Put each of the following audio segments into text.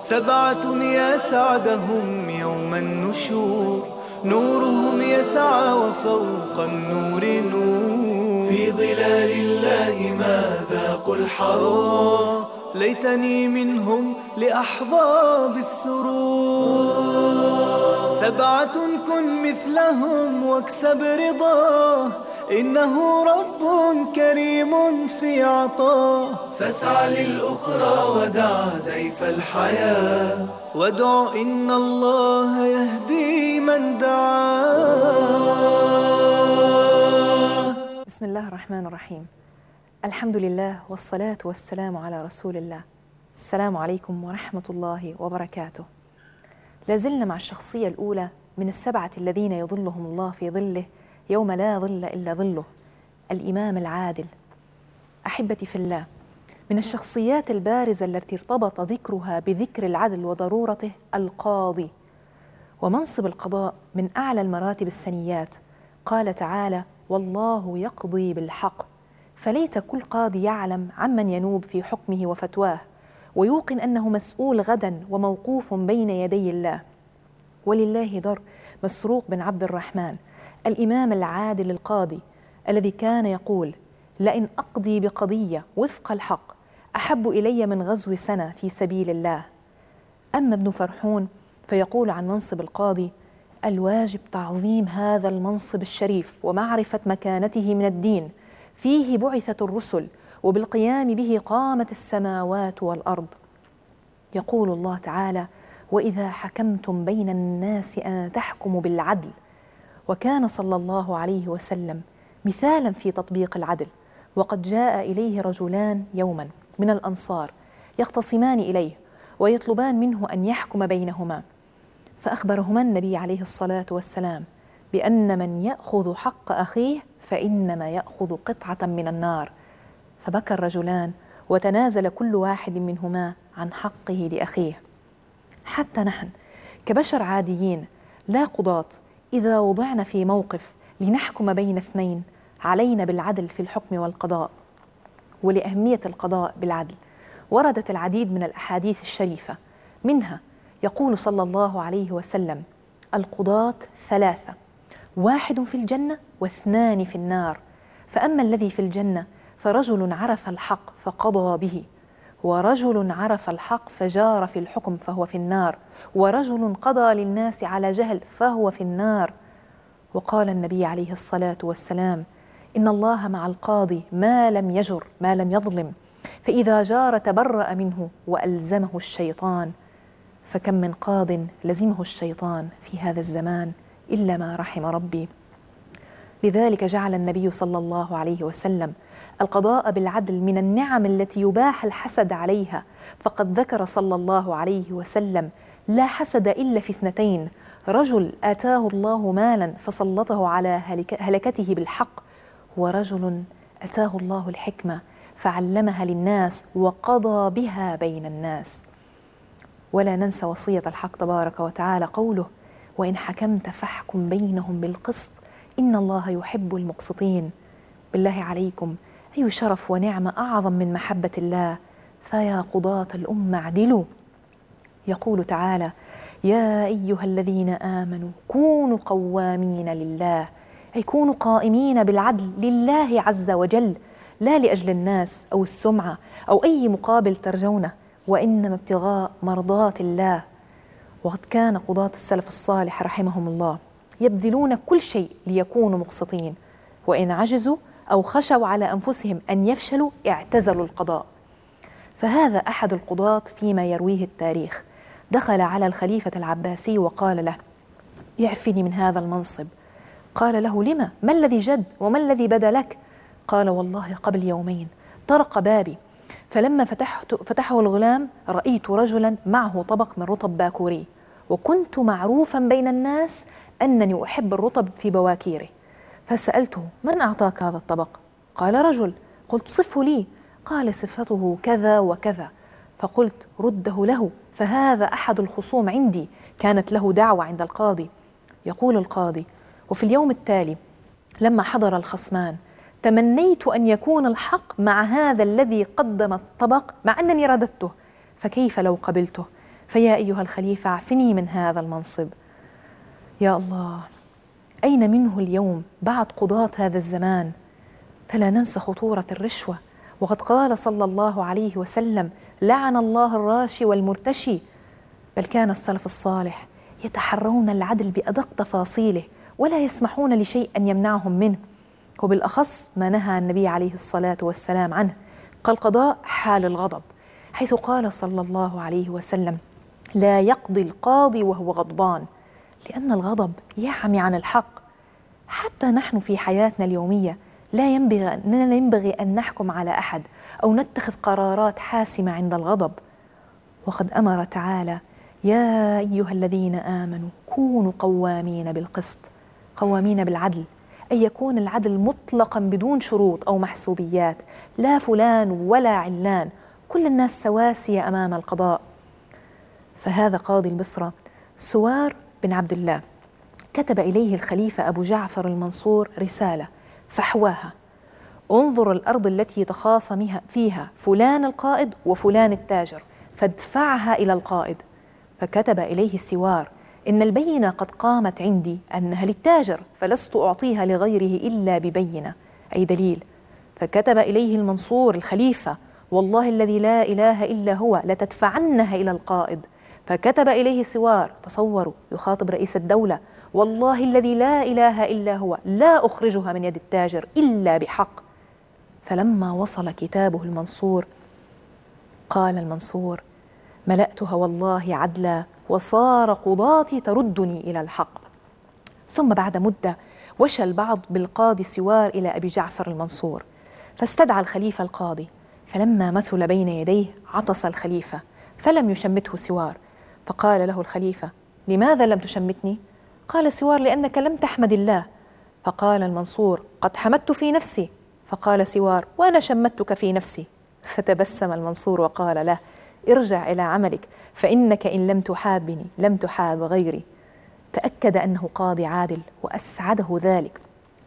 7 يسعدهم يوم النشور، نورهم يسعى وفوق النور نور. في ظلال الله ما ذاقوا الحرور، ليتني منهم لأحظى بالسرور. 7 كن مثلهم واكسب رضاه، إنه رب كريم في عطاه. فاسعى للأخرى ودع زيف الحياة، وادع إن الله يهدي من دعاه. بسم الله الرحمن الرحيم. الحمد لله والصلاة والسلام على رسول الله. السلام عليكم ورحمة الله وبركاته. لازلنا مع الشخصية الأولى من ال7 الذين يظلهم الله في ظله يوم لا ظل إلا ظله، الإمام العادل. أحبتي في الله، من الشخصيات البارزة التي ارتبط ذكرها بذكر العدل وضرورته القاضي. ومنصب القضاء من أعلى المراتب السنيات. قال تعالى: والله يقضي بالحق. فليت كل قاضي يعلم عمن ينوب في حكمه وفتواه، ويوقن أنه مسؤول غدا وموقوف بين يدي الله. ولله در مسروق بن عبد الرحمن الإمام العادل القاضي الذي كان يقول: لئن أقضي بقضية وفق الحق أحب إلي من غزو سنة في سبيل الله. أما ابن فرحون فيقول عن منصب القاضي: الواجب تعظيم هذا المنصب الشريف ومعرفة مكانته من الدين، فيه بعثت الرسل وبالقيام به قامت السماوات والأرض. يقول الله تعالى: وإذا حكمتم بين الناس أن تحكموا بالعدل. وكان صلى الله عليه وسلم مثالا في تطبيق العدل. وقد جاء إليه رجلان يوما من الأنصار يختصمان إليه ويطلبان منه أن يحكم بينهما، فأخبرهما النبي عليه الصلاة والسلام بأن من يأخذ حق أخيه فإنما يأخذ قطعة من النار. فبكى الرجلان وتنازل كل واحد منهما عن حقه لأخيه. حتى نحن كبشر عاديين لا قضاة، إذا وضعنا في موقف لنحكم بين اثنين علينا بالعدل في الحكم والقضاء. ولأهمية القضاء بالعدل وردت العديد من الأحاديث الشريفة، منها يقول صلى الله عليه وسلم: القضاة 3، 1 في الجنة و2 في النار. فأما الذي في الجنة فرجل عرف الحق فقضى به، ورجل عرف الحق فجار في الحكم فهو في النار، ورجل قضى للناس على جهل فهو في النار. وقال النبي عليه الصلاة والسلام: إن الله مع القاضي ما لم يجر، ما لم يظلم، فإذا جار تبرأ منه وألزمه الشيطان. فكم من قاض لزمه الشيطان في هذا الزمان إلا ما رحم ربي. لذلك جعل النبي صلى الله عليه وسلم القضاء بالعدل من النعم التي يباح الحسد عليها. فقد ذكر صلى الله عليه وسلم: لا حسد إلا في 2، رجل آتاه الله مالا فسلطه على هلكته بالحق، ورجل آتاه الله الحكمة فعلمها للناس وقضى بها بين الناس. ولا ننسى وصية الحق تبارك وتعالى قوله: وإن حكمت فاحكم بينهم بالقسط إن الله يحب المقسطين. بالله عليكم، أي شرف ونعمة أعظم من محبة الله؟ فيا قضاة الأمة اعدلوا. يقول تعالى: يا أيها الذين آمنوا كونوا قوامين لله، أي كونوا قائمين بالعدل لله عز وجل، لا لأجل الناس أو السمعة أو أي مقابل ترجونه، وإنما ابتغاء مرضات الله. وقد كان قضاة السلف الصالح رحمهم الله يبذلون كل شيء ليكونوا مقسطين، وإن عجزوا أو خشوا على أنفسهم أن يفشلوا اعتزلوا القضاء. فهذا أحد القضاة فيما يرويه التاريخ دخل على الخليفة العباسي وقال له: يعفني من هذا المنصب. قال له: لما؟ ما الذي جد وما الذي بدا لك؟ قال: والله قبل يومين طرق بابي، فلما فتحه الغلام رأيت رجلا معه طبق من رطب باكوري، وكنت معروفا بين الناس أنني أحب الرطب في بواكيره. فسألته: من أعطاك هذا الطبق؟ قال: رجل. قلت: صفه لي. قال: صفته كذا وكذا. فقلت: رده له، فهذا أحد الخصوم عندي، كانت له دعوة عند القاضي. يقول القاضي: وفي اليوم التالي لما حضر الخصمان تمنيت أن يكون الحق مع هذا الذي قدم الطبق، مع أنني رددته، فكيف لو قبلته؟ فيا أيها الخليفة اعفني من هذا المنصب. يا الله، أين منه اليوم بعد قضاة هذا الزمان؟ فلا ننسى خطورة الرشوة، وقد قال صلى الله عليه وسلم: لعن الله الراشي والمرتشي. بل كان السلف الصالح يتحرون العدل بأدق تفاصيله، ولا يسمحون لشيء أن يمنعهم منه، وبالأخص ما نهى النبي عليه الصلاة والسلام عنه كالقضاء حال الغضب، حيث قال صلى الله عليه وسلم: لا يقضي القاضي وهو غضبان، لأن الغضب يعمي عن الحق. حتى نحن في حياتنا اليومية لا ينبغي أن نحكم على أحد أو نتخذ قرارات حاسمة عند الغضب. وقد أمر تعالى: يا أيها الذين آمنوا كونوا قوامين بالقسط، قوامين بالعدل، أن يكون العدل مطلقا بدون شروط أو محسوبيات، لا فلان ولا علان، كل الناس سواسية أمام القضاء. فهذا قاضي البصرة سوار بن عبد الله كتب إليه الخليفة أبو جعفر المنصور رسالة فحواها: انظر الأرض التي يتخاصم فيها فلان القائد وفلان التاجر فادفعها إلى القائد. فكتب إليه السوار: إن البينة قد قامت عندي أنها للتاجر، فلست أعطيها لغيره إلا ببينة، أي دليل. فكتب إليه المنصور الخليفة: والله الذي لا إله إلا هو لتدفعنها إلى القائد. فكتب إليه السوار، تصوروا يخاطب رئيس الدولة: والله الذي لا إله إلا هو لا أخرجها من يد التاجر إلا بحق. فلما وصل كتابه المنصور قال المنصور: ملأتها والله عدلا، وصار قضاتي تردني إلى الحق. ثم بعد مدة وشى البعض بالقاضي سوار إلى أبي جعفر المنصور، فاستدعى الخليفة القاضي، فلما مثل بين يديه عطس الخليفة فلم يشمته سوار، فقال له الخليفة: لماذا لم تشمتني؟ قال سوار: لأنك لم تحمد الله. فقال المنصور: قد حمدت في نفسي. فقال سوار: وأنا شمتك في نفسي. فتبسم المنصور وقال له: ارجع إلى عملك، فإنك إن لم تحابني لم تحاب غيري. تأكد أنه قاضي عادل وأسعده ذلك.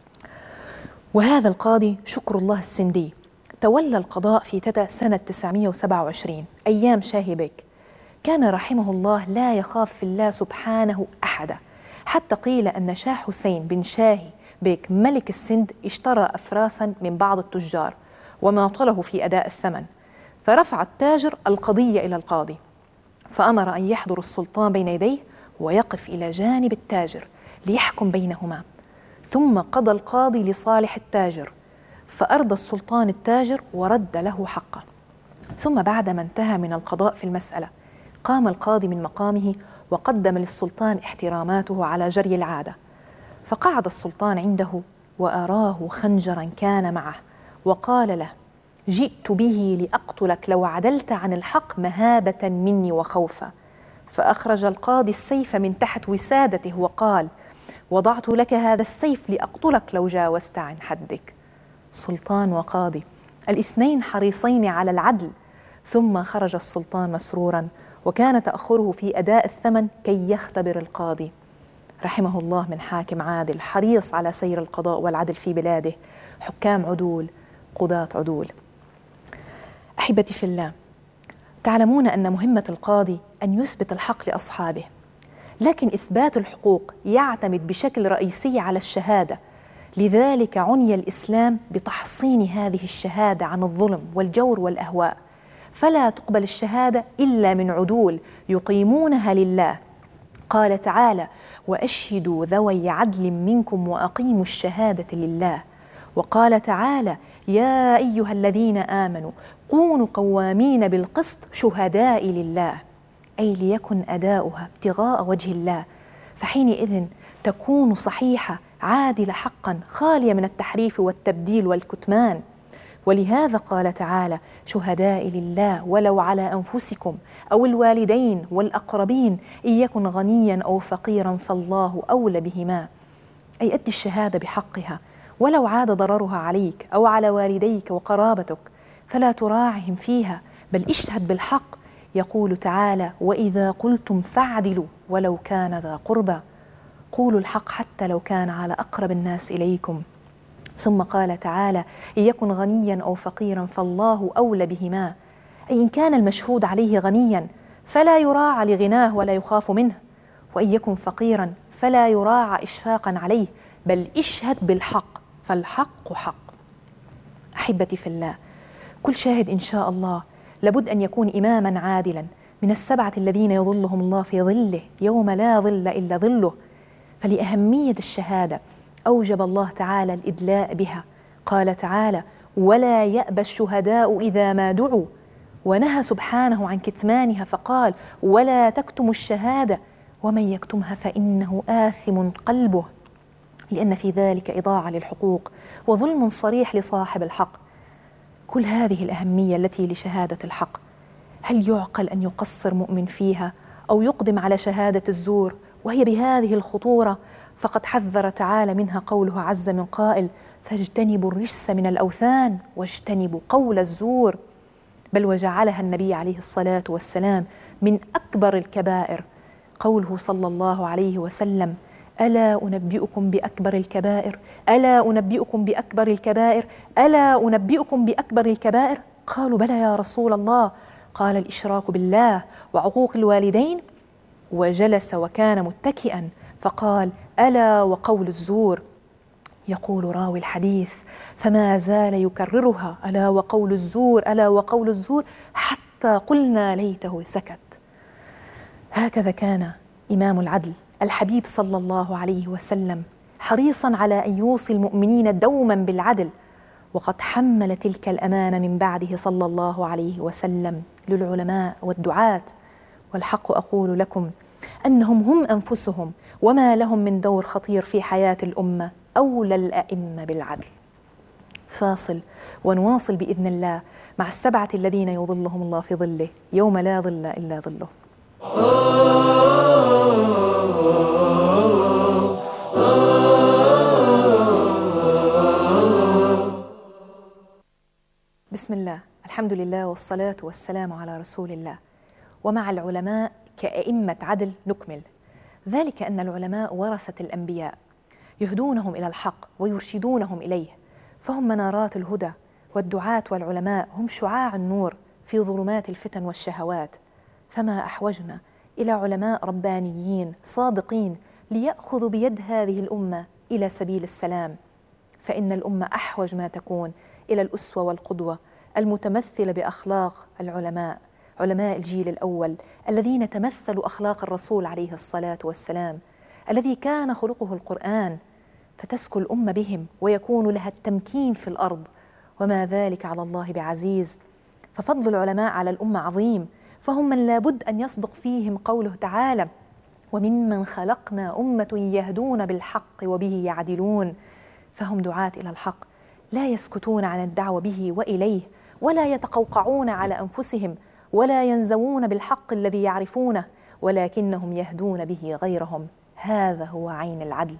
وهذا القاضي شكر الله السندي تولى القضاء في تتا سنة 927 أيام شاهي بيك. كان رحمه الله لا يخاف في الله سبحانه أحدا، حتى قيل أن شاه حسين بن شاهي بيك ملك السند اشترى أفراسا من بعض التجار وماطله في أداء الثمن، فرفع التاجر القضية إلى القاضي، فأمر أن يحضر السلطان بين يديه ويقف إلى جانب التاجر ليحكم بينهما. ثم قضى القاضي لصالح التاجر، فأرضى السلطان التاجر ورد له حقه. ثم بعدما انتهى من القضاء في المسألة قام القاضي من مقامه وقدم للسلطان احتراماته على جري العادة، فقعد السلطان عنده وأراه خنجرا كان معه وقال له: جئت به لأقتلك لو عدلت عن الحق مهابة مني وخوفا. فأخرج القاضي السيف من تحت وسادته وقال: وضعت لك هذا السيف لأقتلك لو جاوزت عن حدك. سلطان وقاضي الاثنين حريصين على العدل. ثم خرج السلطان مسرورا، وكان تأخره في أداء الثمن كي يختبر القاضي. رحمه الله من حاكم عادل حريص على سير القضاء والعدل في بلاده، حكام عدول، قضاة عدول. أحبتي في الله، تعلمون أن مهمة القاضي أن يثبت الحق لأصحابه، لكن إثبات الحقوق يعتمد بشكل رئيسي على الشهادة. لذلك عني الإسلام بتحصين هذه الشهادة عن الظلم والجور والأهواء، فلا تقبل الشهادة إلا من عدول يقيمونها لله. قال تعالى: وأشهدوا ذوي عدل منكم وأقيموا الشهادة لله. وقال تعالى: يا أيها الذين آمنوا كونوا قوامين بالقسط شهداء لله، أي ليكن أداؤها ابتغاء وجه الله، فحينئذ تكون صحيحة عادلة حقا خالية من التحريف والتبديل والكتمان. ولهذا قال تعالى: شهداء لله ولو على أنفسكم أو الوالدين والأقربين إن يكن غنيا أو فقيرا فالله أولى بهما، أي أدي الشهادة بحقها ولو عاد ضررها عليك أو على والديك وقرابتك، فلا تراعهم فيها بل اشهد بالحق. يقول تعالى: وإذا قلتم فاعدلوا ولو كان ذا قربى، قولوا الحق حتى لو كان على أقرب الناس إليكم. ثم قال تعالى: إن يكن غنيا أو فقيرا فالله أولى بهما، أي إن كان المشهود عليه غنيا فلا يراعى لغناه ولا يخاف منه، وإن يكن فقيرا فلا يراعى إشفاقا عليه، بل اشهد بالحق فالحق حق. أحبتي في الله، كل شاهد إن شاء الله لابد أن يكون إماما عادلا من السبعة الذين يظلهم الله في ظله يوم لا ظل إلا ظله. فلأهمية الشهادة أوجب الله تعالى الإدلاء بها. قال تعالى: ولا يأبى الشهداء إذا ما دعوا، ونهى سبحانه عن كتمانها فقال: ولا تكتموا الشهادة ومن يكتمها فإنه آثم قلبه، لأن في ذلك إضاعة للحقوق وظلم صريح لصاحب الحق. كل هذه الأهمية التي لشهادة الحق، هل يعقل أن يقصر مؤمن فيها أو يقدم على شهادة الزور وهي بهذه الخطورة؟ فقد حذر تعالى منها قوله عز من قائل: فاجتنبوا الرجس من الأوثان واجتنبوا قول الزور. بل وجعلها النبي عليه الصلاة والسلام من أكبر الكبائر. قوله صلى الله عليه وسلم: ألا أنبئكم بأكبر الكبائر، ألا أنبئكم بأكبر الكبائر، ألا أنبئكم بأكبر الكبائر؟ قالوا: بلى يا رسول الله. قال: الإشراك بالله وعقوق الوالدين. وجلس وكان متكئا فقال: ألا وقول الزور. يقول راوي الحديث: فما زال يكررها: ألا وقول الزور، ألا وقول الزور، حتى قلنا ليته سكت. هكذا كان إمام العدل الحبيب صلى الله عليه وسلم حريصا على أن يوصي المؤمنين دوما بالعدل، وقد حمل تلك الأمانة من بعده صلى الله عليه وسلم للعلماء والدعاة. والحق أقول لكم أنهم هم أنفسهم وما لهم من دور خطير في حياة الأمة أولى الأئمة بالعدل. فاصل ونواصل بإذن الله مع السبعة الذين يظلهم الله في ظله يوم لا ظل إلا ظله. بسم الله، الحمد لله والصلاة والسلام على رسول الله. ومع العلماء كأئمة عدل نكمل ذلك أن العلماء ورثة الأنبياء، يهدونهم إلى الحق ويرشدونهم إليه، فهم منارات الهدى، والدعاة والعلماء هم شعاع النور في ظلمات الفتن والشهوات. فما أحوجنا إلى علماء ربانيين صادقين ليأخذوا بيد هذه الأمة إلى سبيل السلام، فإن الأمة أحوج ما تكون إلى الأسوة والقدوة المتمثلة بأخلاق العلماء، علماء الجيل الأول الذين تمثلوا أخلاق الرسول عليه الصلاة والسلام، الذي كان خلقه القرآن، فتسكو الأمة بهم ويكون لها التمكين في الأرض، وما ذلك على الله بعزيز. ففضل العلماء على الأمة عظيم، فهم من لابد أن يصدق فيهم قوله تعالى: وممن خلقنا أمة يهدون بالحق وبه يعدلون. فهم دعاة إلى الحق لا يسكتون عن الدعوة به وإليه، ولا يتقوقعون على أنفسهم، ولا ينزوون بالحق الذي يعرفونه، ولكنهم يهدون به غيرهم. هذا هو عين العدل.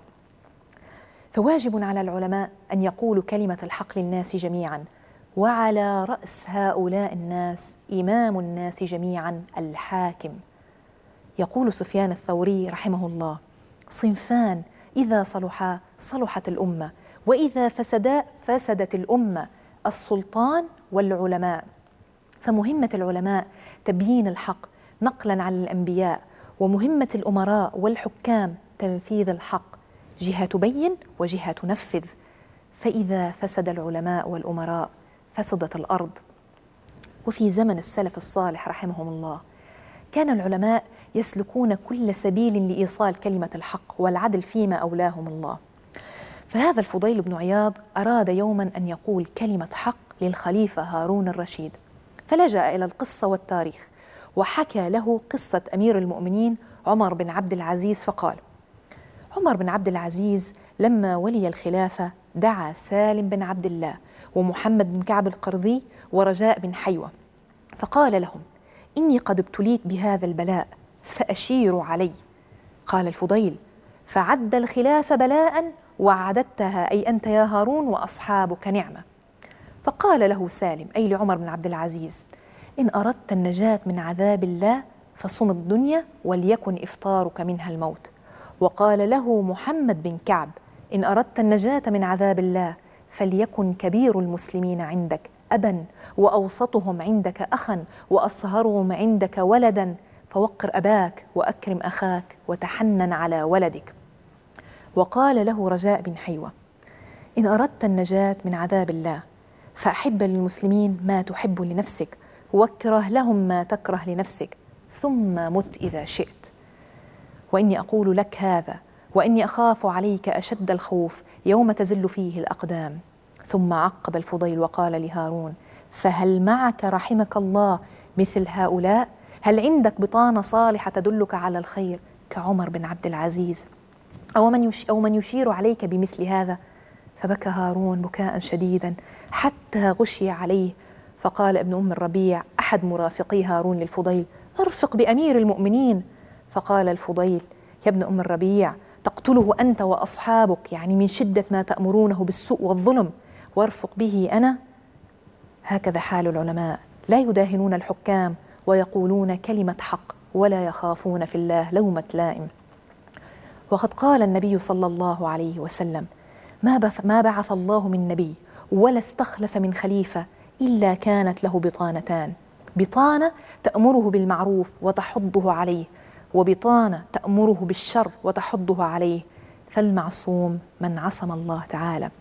فواجب على العلماء أن يقولوا كلمة الحق للناس جميعا، وعلى رأس هؤلاء الناس إمام الناس جميعا الحاكم. يقول سفيان الثوري رحمه الله: صنفان إذا صلحا صلحت الأمة، وإذا فسدا فسدت الأمة: السلطان والعلماء. فمهمة العلماء تبيين الحق نقلا عن الأنبياء، ومهمة الأمراء والحكام تنفيذ الحق، جهة تبين وجهة تنفذ. فإذا فسد العلماء والأمراء فسدت الأرض. وفي زمن السلف الصالح رحمهم الله كان العلماء يسلكون كل سبيل لإيصال كلمة الحق والعدل فيما أولاهم الله. فهذا الفضيل بن عياض أراد يوما أن يقول كلمة حق للخليفة هارون الرشيد، فلجأ إلى القصة والتاريخ، وحكى له قصة أمير المؤمنين عمر بن عبد العزيز، فقال: عمر بن عبد العزيز لما ولي الخلافة دعا سالم بن عبد الله ومحمد بن كعب القرظي ورجاء بن حيوة، فقال لهم: إني قد ابتليت بهذا البلاء فأشيروا علي. قال الفضيل: فعد الخلافة بلاء وعددتها أي أنت يا هارون وأصحابك نعمة. فقال له سالم أي لعمر بن عبد العزيز: إن أردت النجاة من عذاب الله فصم الدنيا وليكن إفطارك منها الموت. وقال له محمد بن كعب: إن أردت النجاة من عذاب الله فليكن كبير المسلمين عندك أبا، وأوسطهم عندك أخا، وأصهرهم عندك ولدا، فوقر أباك وأكرم أخاك وتحنن على ولدك. وقال له رجاء بن حيوة: إن أردت النجاة من عذاب الله فأحب للمسلمين ما تحب لنفسك، واكره لهم ما تكره لنفسك، ثم مت إذا شئت. وإني أقول لك هذا وإني أخاف عليك أشد الخوف يوم تزل فيه الأقدام. ثم عقب الفضيل وقال لهارون: فهل معك رحمك الله مثل هؤلاء؟ هل عندك بطانة صالحة تدلك على الخير كعمر بن عبد العزيز، أو من يشير عليك بمثل هذا؟ فبكى هارون بكاء شديدا حتى غشي عليه. فقال ابن أم الربيع أحد مرافقي هارون للفضيل: ارفق بأمير المؤمنين. فقال الفضيل: يا ابن أم الربيع، تقتله أنت وأصحابك، يعني من شدة ما تأمرونه بالسوء والظلم، وارفق به أنا؟ هكذا حال العلماء، لا يداهنون الحكام ويقولون كلمة حق ولا يخافون في الله لومة لائم. وقد قال النبي صلى الله عليه وسلم: ما بعث الله من نبي ولا استخلف من خليفة إلا كانت له بطانتان: بطانة تأمره بالمعروف وتحضه عليه، وبطانة تأمره بالشر وتحضه عليه. فالمعصوم من عصم الله تعالى.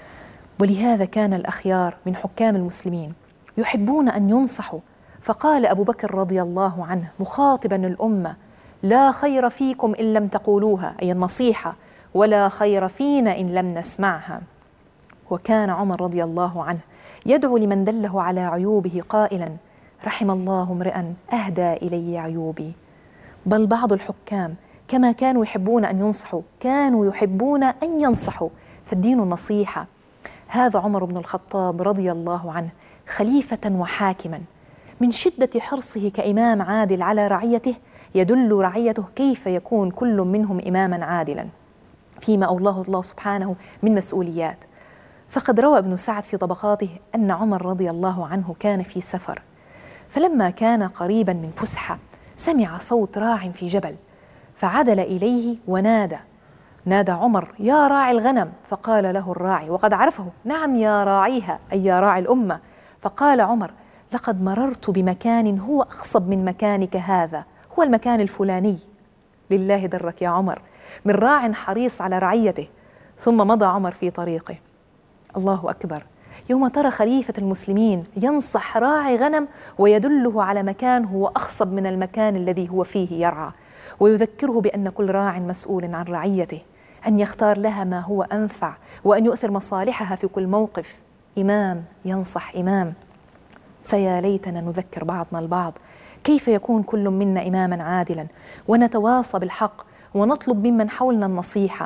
ولهذا كان الأخيار من حكام المسلمين يحبون أن ينصحوا. فقال أبو بكر رضي الله عنه مخاطبا الأمة: لا خير فيكم إن لم تقولوها، أي النصيحة، ولا خير فينا إن لم نسمعها. وكان عمر رضي الله عنه يدعو لمن دله على عيوبه قائلا: رحم الله امرئا أهدى إلي عيوبي. بل بعض الحكام كما كانوا يحبون أن ينصحوا كانوا يحبون أن ينصحوا، فالدين النصيحة. هذا عمر بن الخطاب رضي الله عنه خليفة وحاكما، من شدة حرصه كإمام عادل على رعيته يدل رعيته كيف يكون كل منهم إماما عادلا فيما أولاه الله سبحانه من مسؤوليات. فقد روى ابن سعد في طبقاته أن عمر رضي الله عنه كان في سفر، فلما كان قريبا من فسحة سمع صوت راع في جبل، فعدل إليه نادى عمر: يا راعي الغنم. فقال له الراعي وقد عرفه: نعم يا راعيها، أي يا راعي الأمة. فقال عمر: لقد مررت بمكان هو أخصب من مكانك هذا، هو المكان الفلاني. لله درك يا عمر، من راع حريص على رعيته. ثم مضى عمر في طريقه. الله أكبر، يوم ترى خليفة المسلمين ينصح راعي غنم ويدله على مكان هو أخصب من المكان الذي هو فيه يرعى، ويذكره بأن كل راع مسؤول عن رعيته، أن يختار لها ما هو أنفع، وأن يؤثر مصالحها في كل موقف. إمام ينصح إمام. فيا ليتنا نذكر بعضنا البعض كيف يكون كل منا إماما عادلا، ونتواصى بالحق ونطلب ممن حولنا النصيحة.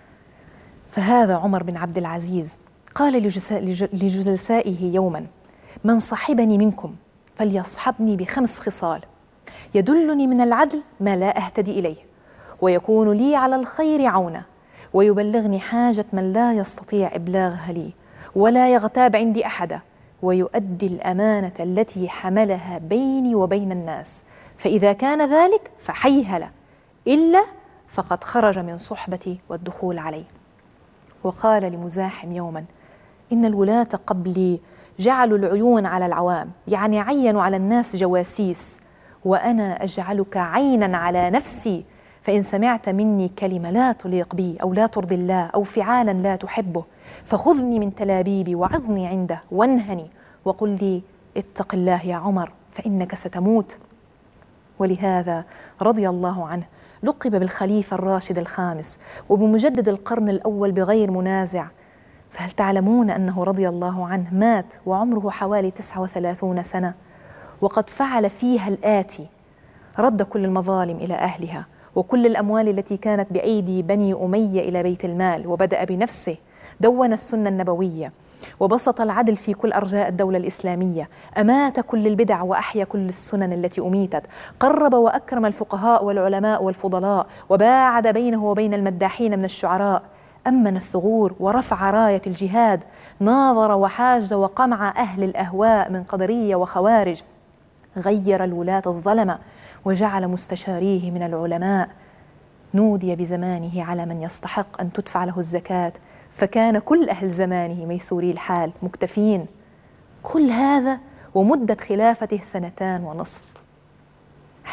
فهذا عمر بن عبد العزيز قال لجلسائه يوما: من صحبني منكم فليصحبني ب5 خصال: يدلني من العدل ما لا أهتدي إليه، ويكون لي على الخير عونا، ويبلغني حاجة من لا يستطيع إبلاغها لي، ولا يغتاب عندي أحدا، ويؤدي الأمانة التي حملها بيني وبين الناس. فإذا كان ذلك فحيهلا، إلا فقد خرج من صحبتي والدخول علي. وقال لمزاحم يوما: إن الولاة قبلي جعلوا العيون على العوام، يعني عينوا على الناس جواسيس، وأنا أجعلك عينا على نفسي، فإن سمعت مني كلمة لا تليق بي أو لا ترضي الله أو فعالا لا تحبه فخذني من تلابيبي وعظني عنده وانهني وقل لي: اتق الله يا عمر فإنك ستموت. ولهذا رضي الله عنه لقب بالخليفة الراشد الخامس وبمجدد القرن الأول بغير منازع. فهل تعلمون أنه رضي الله عنه مات وعمره حوالي 39 سنة، وقد فعل فيها الآتي: رد كل المظالم إلى أهلها، وكل الأموال التي كانت بأيدي بني أمية إلى بيت المال، وبدأ بنفسه، دون السنة النبوية، وبسط العدل في كل أرجاء الدولة الإسلامية، أمات كل البدع وأحيا كل السنن التي أميتت، قرب وأكرم الفقهاء والعلماء والفضلاء، وباعد بينه وبين المداحين من الشعراء، أمن الثغور ورفع راية الجهاد، ناظر وحاج وقمع أهل الأهواء من قدرية وخوارج، غير الولاة الظلمة وجعل مستشاريه من العلماء، نودي بزمانه على من يستحق أن تدفع له الزكاة، فكان كل أهل زمانه ميسوري الحال مكتفين. كل هذا ومدة خلافته 2.5 سنين.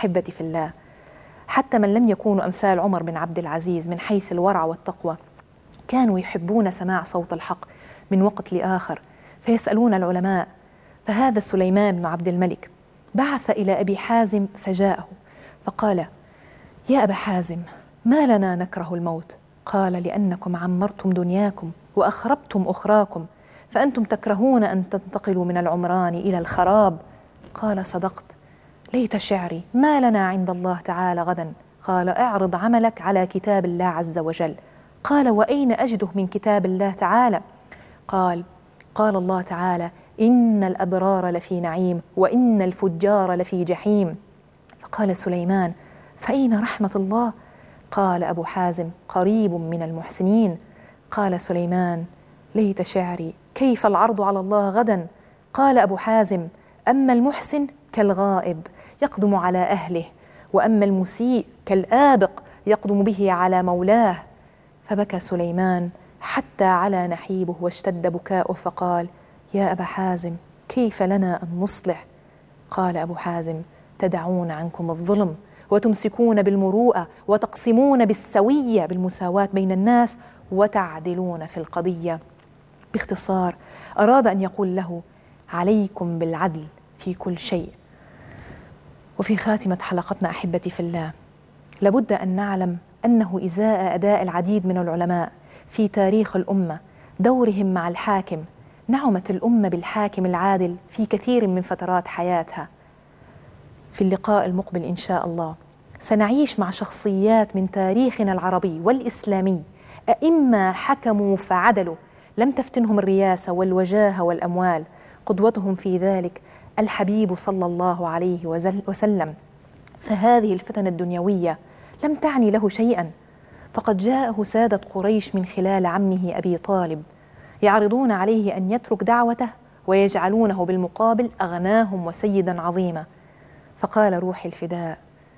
أحبتي في الله، حتى من لم يكونوا أمثال عمر بن عبد العزيز من حيث الورع والتقوى كانوا يحبون سماع صوت الحق من وقت لآخر فيسألون العلماء. فهذا سليمان بن عبد الملك بعث إلى أبي حازم فجاءه فقال: يا أبا حازم، ما لنا نكره الموت؟ قال: لأنكم عمرتم دنياكم وأخربتم أخراكم، فأنتم تكرهون أن تنتقلوا من العمران إلى الخراب. قال: صدقت، ليت شعري، ما لنا عند الله تعالى غدا؟ قال: اعرض عملك على كتاب الله عز وجل. قال: وأين أجده من كتاب الله تعالى؟ قال الله تعالى: إن الأبرار لفي نعيم وإن الفجار لفي جحيم. فقال سليمان: فأين رحمة الله؟ قال أبو حازم: قريب من المحسنين. قال سليمان: ليت شعري، كيف العرض على الله غدا؟ قال أبو حازم: أما المحسن كالغائب يقدم على أهله، وأما المسيء كالآبق يقدم به على مولاه. فبكى سليمان حتى على نحيبه واشتد بكاؤه فقال: يا أبا حازم، كيف لنا أن نصلح؟ قال أبو حازم: تدعون عنكم الظلم وتمسكون بالمروءة وتقسمون بالسوية بالمساواة بين الناس وتعدلون في القضية. باختصار أراد أن يقول له: عليكم بالعدل في كل شيء. وفي خاتمة حلقتنا أحبتي في الله، لابد أن نعلم أنه إزاء أداء العديد من العلماء في تاريخ الأمة دورهم مع الحاكم، نعمت الأمة بالحاكم العادل في كثير من فترات حياتها. في اللقاء المقبل إن شاء الله سنعيش مع شخصيات من تاريخنا العربي والإسلامي، أئمة حكموا فعدلوا، لم تفتنهم الرياسة والوجاهة والأموال، قدوتهم في ذلك الحبيب صلى الله عليه وسلم. فهذه الفتن الدنيوية لم تعني له شيئا، فقد جاءه سادة قريش من خلال عمه أبي طالب يعرضون عليه أن يترك دعوته ويجعلونه بالمقابل أغناهم وسيدا عظيما. فقال: روحي الفداء،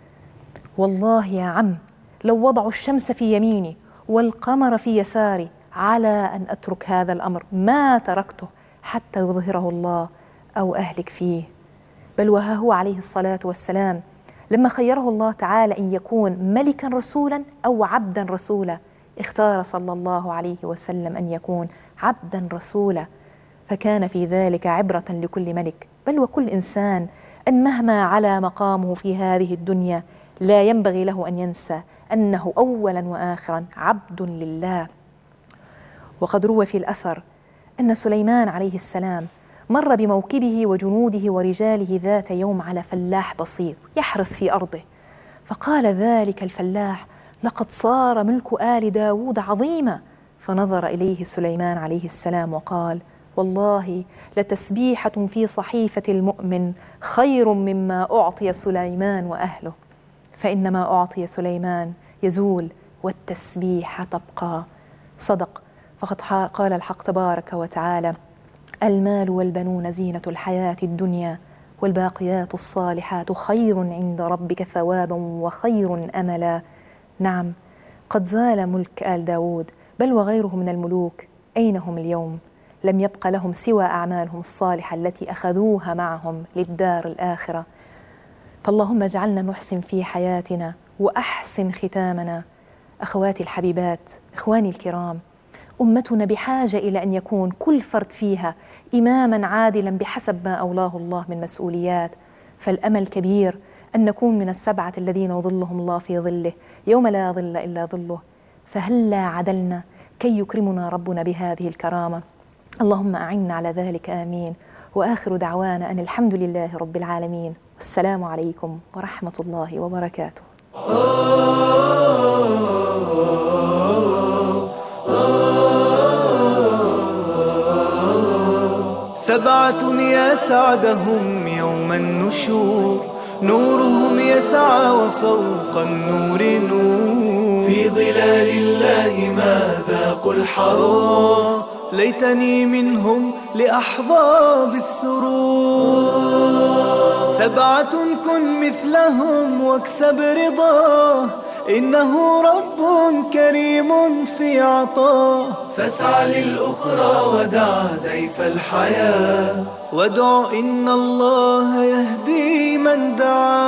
والله يا عم لو وضعوا الشمس في يميني والقمر في يساري على أن أترك هذا الأمر ما تركته حتى يظهره الله أو أهلك فيه. بل وها هو عليه الصلاة والسلام لما خيره الله تعالى أن يكون ملكا رسولا أو عبدا رسولا، اختار صلى الله عليه وسلم أن يكون عبدا رسولا، فكان في ذلك عبرة لكل ملك بل وكل إنسان، أن مهما علا مقامه في هذه الدنيا لا ينبغي له أن ينسى أنه أولا وآخرا عبد لله. وقد روى في الأثر أن سليمان عليه السلام مر بموكبه وجنوده ورجاله ذات يوم على فلاح بسيط يحرث في أرضه، فقال ذلك الفلاح: لقد صار ملك آل داود عظيما. فنظر إليه سليمان عليه السلام وقال: والله لتسبيحة في صحيفة المؤمن خير مما أعطي سليمان وأهله، فإنما أعطي سليمان يزول والتسبيحة تبقى. صدق، فقد قال الحق تبارك وتعالى: المال والبنون زينة الحياة الدنيا والباقيات الصالحات خير عند ربك ثوابا وخير أملا. نعم، قد زال ملك آل داود بل وغيره من الملوك، أين هم اليوم؟ لم يبق لهم سوى أعمالهم الصالحة التي أخذوها معهم للدار الآخرة. فاللهم اجعلنا نحسن في حياتنا وأحسن ختامنا. أخواتي الحبيبات، إخواني الكرام، أمتنا بحاجة إلى أن يكون كل فرد فيها إماما عادلا بحسب ما أولاه الله من مسؤوليات، فالأمل كبير أن نكون من السبعة الذين يظلهم الله في ظله يوم لا ظل إلا ظله. فهلا عدلنا كي يكرمنا ربنا بهذه الكرامة؟ اللهم أعنا على ذلك، آمين. وآخر دعوانا أن الحمد لله رب العالمين، والسلام عليكم ورحمة الله وبركاته. سبعة يسعدهم يوم النشور، نورهم يسعى وفوق النور نور، في ظلال الله ما ذاقوا الحرور، ليتني منهم لأحظى بالسرور. سبعة كن مثلهم واكسب رضاه، إنه رب كريم في عطاه، فاسعى للأخرى ودع زيف الحياة، وادع إن الله يهدي من دعاه.